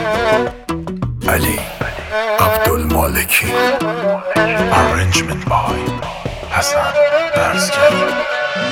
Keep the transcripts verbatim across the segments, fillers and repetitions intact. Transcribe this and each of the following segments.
Ali Abdulmaleki. Arrangement by Hassan Barzgali.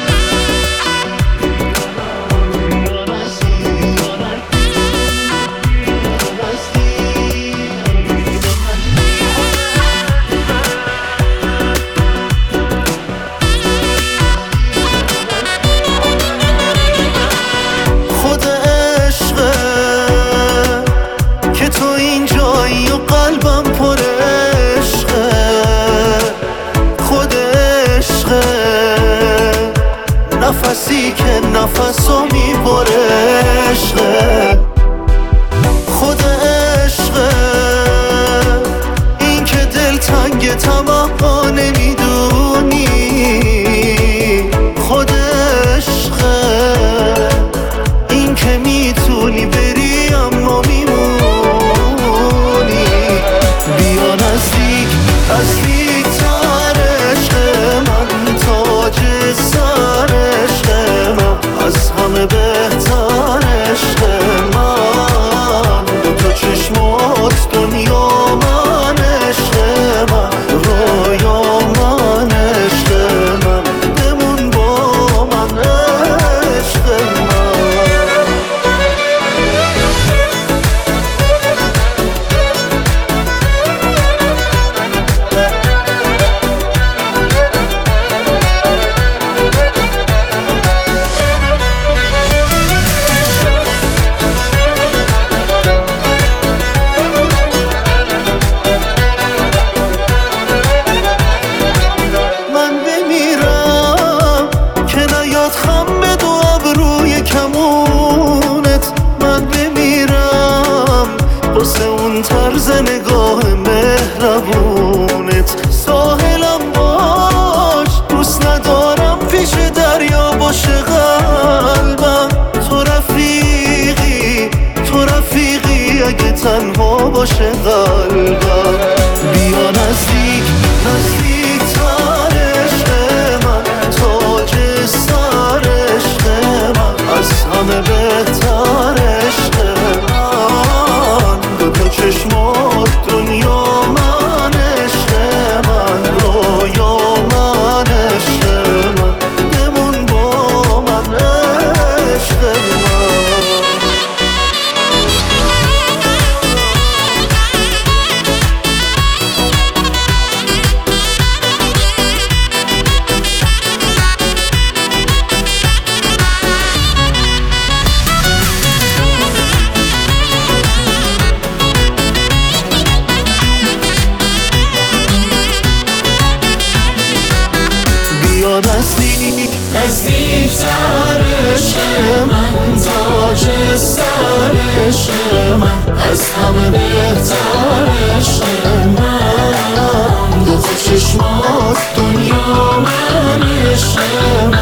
نفسی که نفسو میبره عشقه، خود عشقه. این که دل تنگ تمام نمیدونی، خود عشقه. این که میتونی بری اما میمونی. بیا نزدیک نزدیک تر عشق من، تاج سر از همه بهتر عشق من. دو تا چشمات دنیا من، عشق من رویا من، عشق من بمون با من، عشق من. واسه اون طرز نگاه مهربونت ساحلم باش، دوست ندارم پیش دریا باشه قلبم. تو رفیقی تو رفیقی اگه تنها باشه قلبم. بیا نزدیک نزدیک تر عشق من، تاج سر عشق من، از همه بهتر عشق من. چشمات دنیا من، عشق من رویا من، عشق من بمون با من، عشق من. نزدیک نزدیک تر عشق من، تاج سر عشق من، از همه بهتر عشق من. دو تا چشمات دنیا من، عشق من